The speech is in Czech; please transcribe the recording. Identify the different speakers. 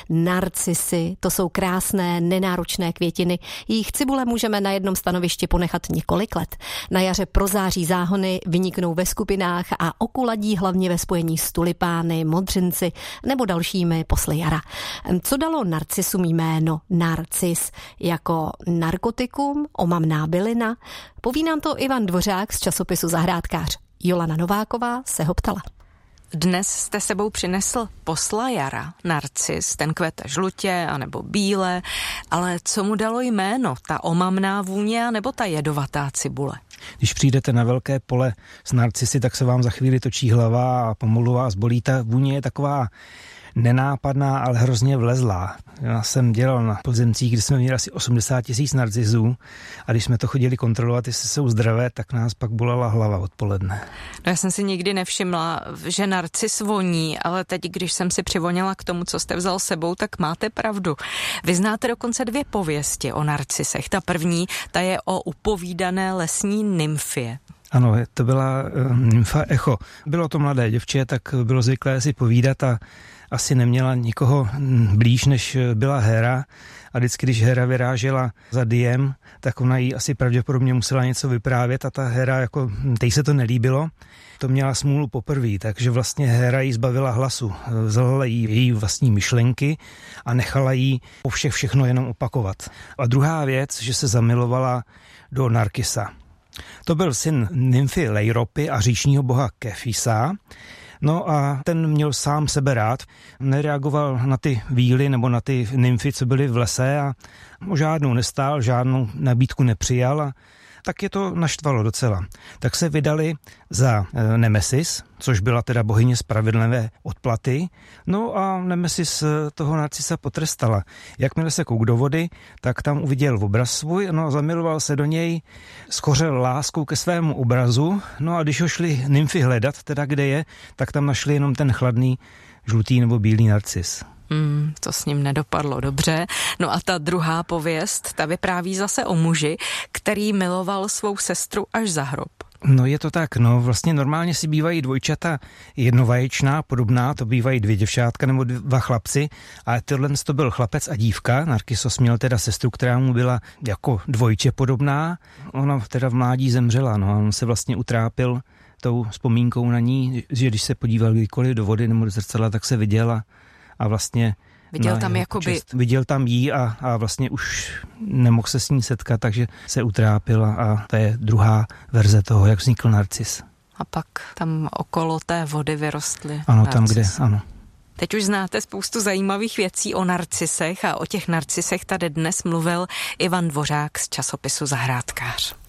Speaker 1: narcisy, to jsou krásné, nenáročné květiny. Jejich cibule můžeme na jednom stanovišti ponechat několik let. Na jaře prozáří záhony, vyniknou ve skupinách a okuladí hlavně ve spojení s tulipány, modřinci nebo dalšími posly jara. Co dalo narcisům jméno narcis? Jako narkotikum, omamná bylina? Poví nám to Ivan Dvořák z časopisu Zahrádkář. Jolana Nováková se ho ptala.
Speaker 2: Dnes jste sebou přinesl posla jara, narcis, ten kvete žlutě anebo bíle, ale co mu dalo jméno, ta omamná vůně nebo ta jedovatá cibule?
Speaker 3: Když přijdete na velké pole s narcisy, tak se vám za chvíli točí hlava a pomalu vás bolí. Ta vůně je taková nenápadná, ale hrozně vlezlá. Já jsem dělal na pozemcích, kde jsme měli asi 80 000 narcisů a když jsme to chodili kontrolovat, jestli jsou zdravé, tak nás pak bolela hlava odpoledne.
Speaker 2: No já jsem si nikdy nevšimla, že narcis voní, ale teď, když jsem si přivonila k tomu, co jste vzal sebou, tak máte pravdu. Vy znáte dokonce 2 pověsti o narcisech. Ta první, ta je o upovídané lesní nymfě.
Speaker 3: Ano, to byla nymfa Echo. Bylo to mladé děvče, tak bylo zvyklé si povídat a asi neměla nikoho blíž, než byla Hera. A vždycky, když Hera vyrážela za Diem, tak ona jí asi pravděpodobně musela něco vyprávět a ta Hera, jako tej se to nelíbilo. To měla smůlu poprvé, takže vlastně Hera jí zbavila hlasu. Vzala jí její vlastní myšlenky a nechala jí po všech všechno jenom opakovat. A druhá věc, že se zamilovala do Narkisa. To byl syn nymfy Lejropy a říčního boha Kefisa. No a ten měl sám sebe rád, nereagoval na ty víly nebo na ty nymfy, co byly v lese a o žádnou nestál, žádnou nabídku nepřijal a tak je to naštvalo docela. Tak se vydali za Nemesis, což byla teda bohyně spravedlivé odplaty, no a Nemesis toho narcisa potrestala. Jakmile se kouk do vody, tak tam uviděl obraz svůj, no a zamiloval se do něj, schořel láskou ke svému obrazu, no a když ho šli nymfy hledat, teda kde je, tak tam našli jenom ten chladný, žlutý nebo bílý narcis.
Speaker 2: To s ním nedopadlo dobře. No a ta druhá pověst, ta vypráví zase o muži, který miloval svou sestru až za hrob.
Speaker 3: No je to tak, no vlastně normálně si bývají dvojčata jednovaječná, podobná, to bývají 2 děvčátka nebo 2 chlapci, ale tohle to byl chlapec a dívka, Narkisos měl teda sestru, která mu byla jako dvojče podobná, ona teda v mládí zemřela, no a on se vlastně utrápil tou vzpomínkou na ní, že když se podíval kdykoliv do vody nebo do zrcadla, tak se viděl a vlastně viděl tam jí a vlastně už nemohl se s ní setkat, takže se utrápil a to je druhá verze toho, jak vznikl narcis.
Speaker 2: A pak tam okolo té vody vyrostly
Speaker 3: Ano, tam, kde, ano.
Speaker 2: Teď už znáte spoustu zajímavých věcí o narcisech a o těch narcisech tady dnes mluvil Ivan Dvořák z časopisu Zahrádkář.